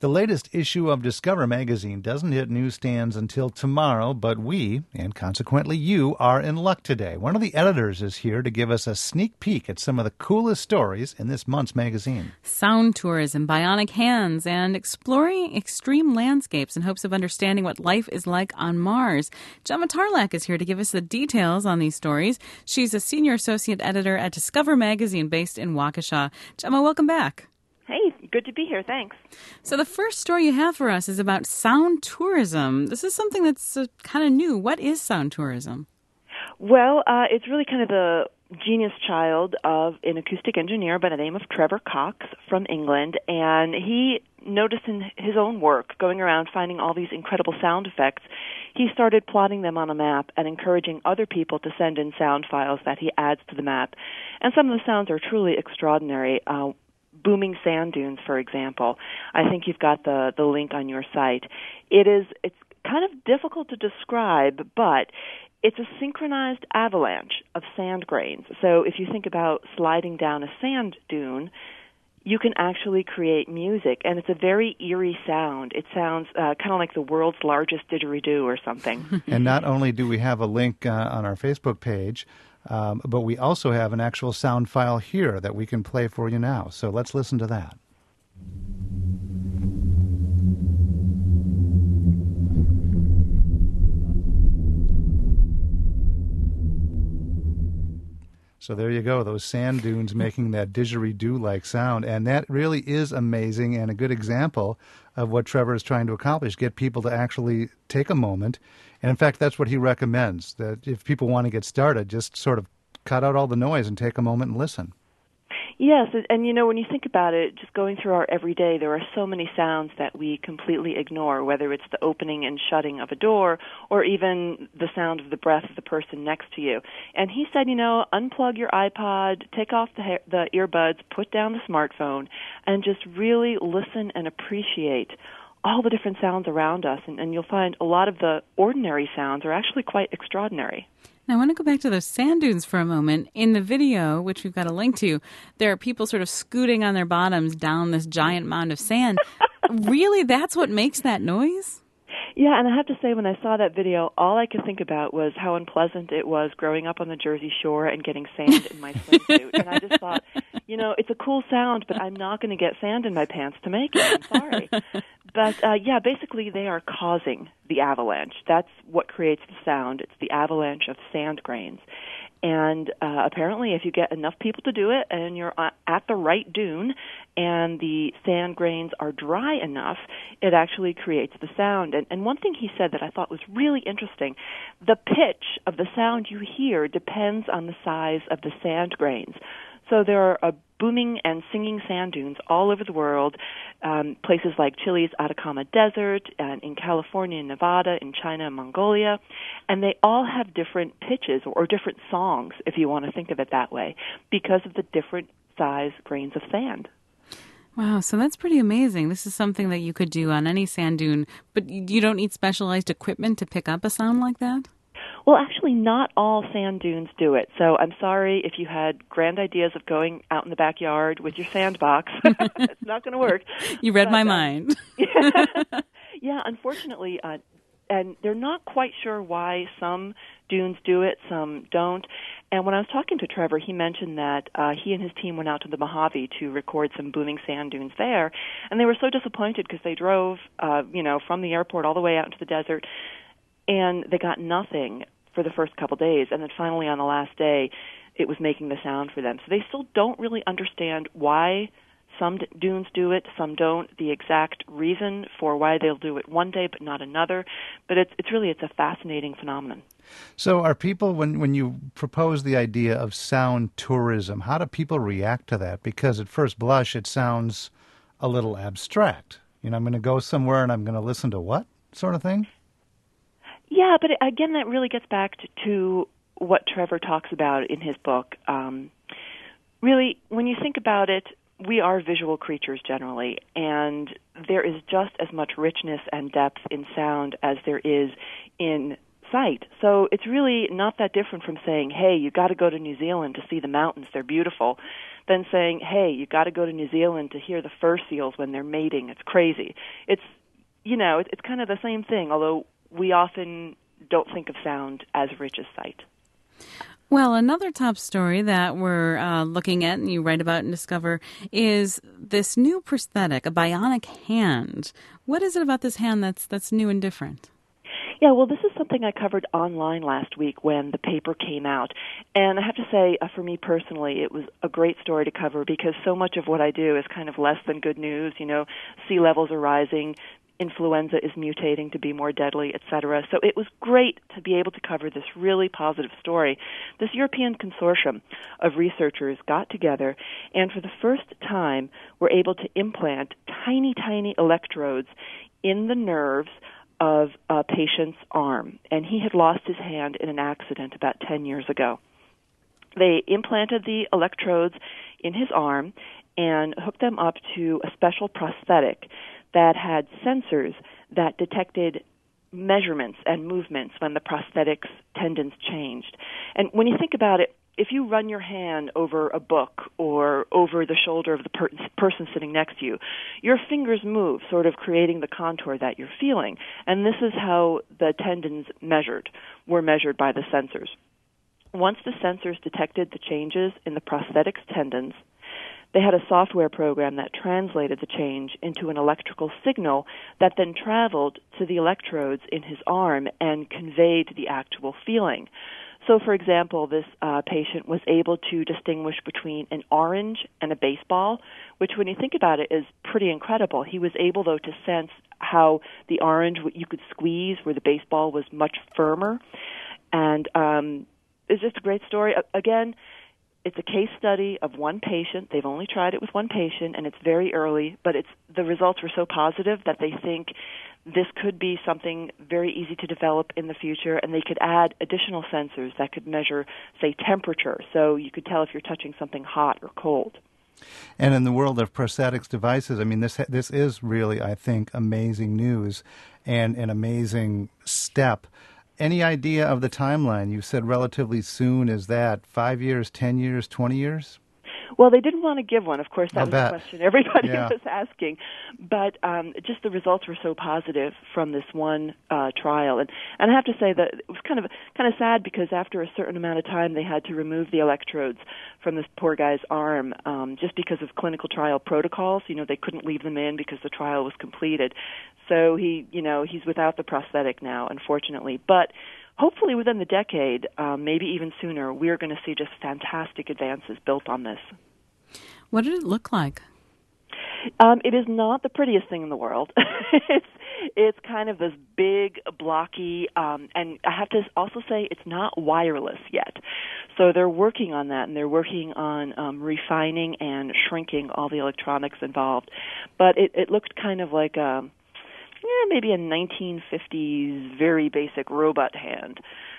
The latest issue of Discover magazine doesn't hit newsstands until tomorrow, but we, and consequently you, are in luck today. One of the editors is here to give us a sneak peek at some of the coolest stories in this month's magazine. Sound tourism, bionic hands, and exploring extreme landscapes in hopes of understanding what life is like on Mars. Gemma Tarlak is here to give us the details on these stories. She's a senior associate editor at Discover magazine based in Waukesha. Gemma, welcome back. Hey, good to be here. Thanks. So the first story you have for us is about sound tourism. This is something that's kind of new. What is sound tourism? Well, it's really kind of the genius child of an acoustic engineer by the name of Trevor Cox from England, and he noticed in his own work, going around finding all these incredible sound effects, he started plotting them on a map and encouraging other people to send in sound files that he adds to the map. And some of the sounds are truly extraordinary. Booming sand dunes, for example. I think you've got the link on your site. It's kind of difficult to describe, but it's a synchronized avalanche of sand grains. So if you think about sliding down a sand dune, you can actually create music, and it's a very eerie sound. It sounds kind of like the world's largest didgeridoo or something. And not only do we have a link on our Facebook page, but we also have an actual sound file here that we can play for you now. So let's listen to that. So there you go, those sand dunes making that didgeridoo-like sound. And that really is amazing and a good example of what Trevor is trying to accomplish, get people to actually take a moment. And in fact, that's what he recommends, that if people want to get started, just sort of cut out all the noise and take a moment and listen. Yes, and when you think about it, just going through our everyday, there are so many sounds that we completely ignore, whether it's the opening and shutting of a door or even the sound of the breath of the person next to you. And he said, unplug your iPod, take off the earbuds, put down the smartphone, and just really listen and appreciate all the different sounds around us. And you'll find a lot of the ordinary sounds are actually quite extraordinary. Now, I want to go back to those sand dunes for a moment. In the video, which we've got a link to, there are people sort of scooting on their bottoms down this giant mound of sand. Really, that's what makes that noise? Yeah, and I have to say, when I saw that video, all I could think about was how unpleasant it was growing up on the Jersey Shore and getting sand in my swimsuit. And I just thought, it's a cool sound, but I'm not going to get sand in my pants to make it. I'm sorry. But, basically they are causing the avalanche. That's what creates the sound. It's the avalanche of sand grains. And apparently if you get enough people to do it and you're at the right dune and the sand grains are dry enough, it actually creates the sound. And one thing he said that I thought was really interesting, the pitch of the sound you hear depends on the size of the sand grains. So there are booming and singing sand dunes all over the world, places like Chile's Atacama Desert, and in California and Nevada, in China and Mongolia, and they all have different pitches or different songs, if you want to think of it that way, because of the different size grains of sand. Wow, so that's pretty amazing. This is something that you could do on any sand dune, but you don't need specialized equipment to pick up a sound like that? Well, actually, not all sand dunes do it. So I'm sorry if you had grand ideas of going out in the backyard with your sandbox. It's not going to work. You read my mind. Yeah, unfortunately, and they're not quite sure why some dunes do it, some don't. And when I was talking to Trevor, he mentioned that he and his team went out to the Mojave to record some booming sand dunes there, and they were so disappointed because they drove, from the airport all the way out into the desert, and they got nothing for the first couple days, and then finally on the last day, it was making the sound for them. So they still don't really understand why some dunes do it, some don't, the exact reason for why they'll do it one day but not another. But it's a fascinating phenomenon. So are people, when you propose the idea of sound tourism, how do people react to that? Because at first blush, it sounds a little abstract. I'm going to go somewhere and I'm going to listen to what sort of thing? Yeah, but again, that really gets back to what Trevor talks about in his book. Really, when you think about it, we are visual creatures generally, and there is just as much richness and depth in sound as there is in sight. So it's really not that different from saying, hey, you got to go to New Zealand to see the mountains, they're beautiful, than saying, hey, you got to go to New Zealand to hear the fur seals when they're mating. It's crazy. It's, it's kind of the same thing, although we often don't think of sound as rich as sight. Well, another top story that we're looking at, and you write about and discover, is this new prosthetic, a bionic hand. What is it about this hand that's new and different? Yeah, well, this is something I covered online last week when the paper came out. And I have to say, for me personally, it was a great story to cover because so much of what I do is kind of less than good news. Sea levels are rising, influenza is mutating to be more deadly, etc. So it was great to be able to cover this really positive story. This European consortium of researchers got together and for the first time were able to implant tiny, tiny electrodes in the nerves of a patient's arm. And he had lost his hand in an accident about 10 years ago. They implanted the electrodes in his arm and hooked them up to a special prosthetic that had sensors that detected measurements and movements when the prosthetic's tendons changed. And when you think about it, if you run your hand over a book or over the shoulder of the person sitting next to you, your fingers move, sort of creating the contour that you're feeling. And this is how the tendons were measured by the sensors. Once the sensors detected the changes in the prosthetic's tendons, they had a software program that translated the change into an electrical signal that then traveled to the electrodes in his arm and conveyed the actual feeling. So, for example, this patient was able to distinguish between an orange and a baseball, which, when you think about it, is pretty incredible. He was able, though, to sense how the orange you could squeeze, where the baseball was much firmer. And it's just a great story. Again, it's a case study of one patient. They've only tried it with one patient, and it's very early, but the results were so positive that they think this could be something very easy to develop in the future, and they could add additional sensors that could measure, say, temperature, so you could tell if you're touching something hot or cold. And in the world of prosthetics devices, I mean, this is really, I think, amazing news and an amazing step. Any idea of the timeline? You said relatively soon. Is that 5 years, 10 years, 20 years? Well, they didn't want to give one. Of course, that was the question everybody Yeah. was asking. But just the results were so positive from this one trial, and I have to say that it was kind of sad because after a certain amount of time, they had to remove the electrodes from this poor guy's arm just because of clinical trial protocols. They couldn't leave them in because the trial was completed. So he's without the prosthetic now, unfortunately. But hopefully within the decade, maybe even sooner, we're going to see just fantastic advances built on this. What did it look like? It is not the prettiest thing in the world. It's kind of this big, blocky, and I have to also say it's not wireless yet. So they're working on that, and they're working on refining and shrinking all the electronics involved. But it looked kind of like maybe a 1950s very basic robot hand.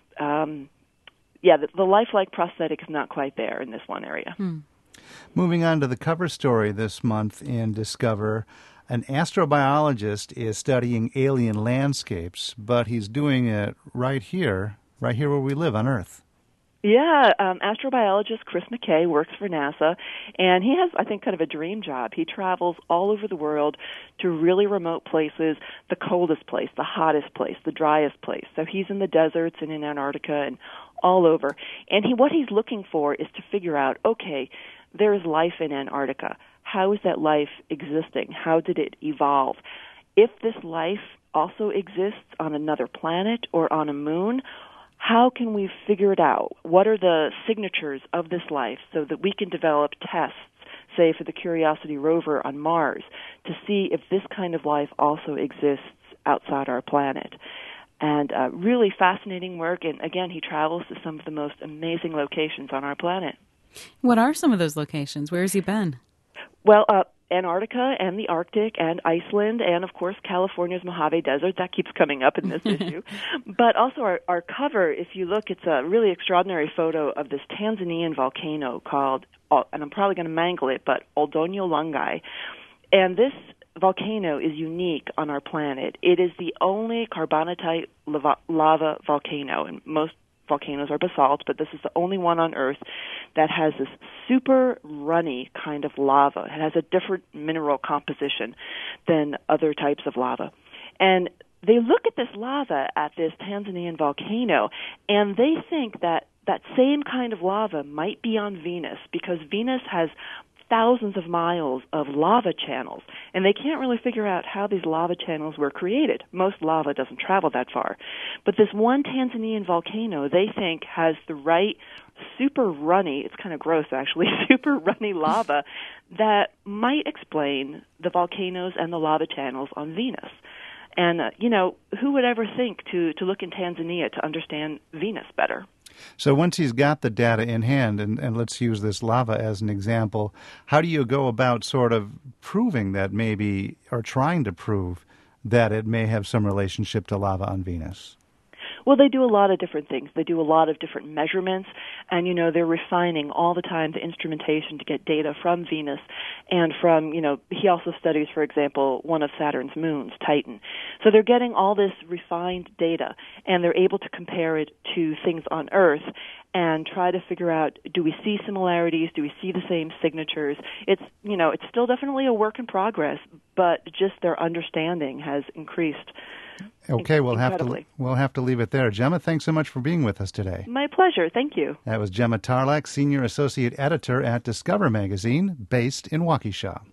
The lifelike prosthetic is not quite there in this one area. Moving on to the cover story this month in Discover, an astrobiologist is studying alien landscapes, but he's doing it right here where we live on Earth. Yeah, astrobiologist Chris McKay works for NASA, and he has, I think, kind of a dream job. He travels all over the world to really remote places, the coldest place, the hottest place, the driest place. So he's in the deserts and in Antarctica and all over. And what he's looking for is to figure out, okay, there is life in Antarctica. How is that life existing? How did it evolve? If this life also exists on another planet or on a moon, how can we figure it out? What are the signatures of this life so that we can develop tests, say, for the Curiosity rover on Mars, to see if this kind of life also exists outside our planet? And really fascinating work, and again, he travels to some of the most amazing locations on our planet. What are some of those locations? Where has he been? Well, Antarctica and the Arctic and Iceland and, of course, California's Mojave Desert. That keeps coming up in this issue. But also our cover, if you look, it's a really extraordinary photo of this Tanzanian volcano called, and I'm probably going to mangle it, but Oldonyo Lungai. And this volcano is unique on our planet. It is the only carbonatite lava volcano, and most volcanoes are basalt, but this is the only one on Earth that has this super runny kind of lava. It has a different mineral composition than other types of lava. And they look at this lava at this Tanzanian volcano, and they think that that same kind of lava might be on Venus, because Venus has thousands of miles of lava channels, and they can't really figure out how these lava channels were created. Most lava doesn't travel that far. But this one Tanzanian volcano, they think, has the right super runny, it's kind of gross actually, super runny lava that might explain the volcanoes and the lava channels on Venus. And, who would ever think to look in Tanzania to understand Venus better? So once he's got the data in hand, and let's use this lava as an example, how do you go about sort of proving that maybe, or trying to prove that it may have some relationship to lava on Venus? Well, they do a lot of different things. They do a lot of different measurements, and, they're refining all the time the instrumentation to get data from Venus and from, he also studies, for example, one of Saturn's moons, Titan. So they're getting all this refined data, and they're able to compare it to things on Earth and try to figure out, do we see similarities? Do we see the same signatures? It's still definitely a work in progress, but just their understanding has increased. Okay, we'll have to leave it there. Gemma, thanks so much for being with us today. My pleasure. Thank you. That was Gemma Tarlak, Senior Associate Editor at Discover Magazine, based in Waukesha.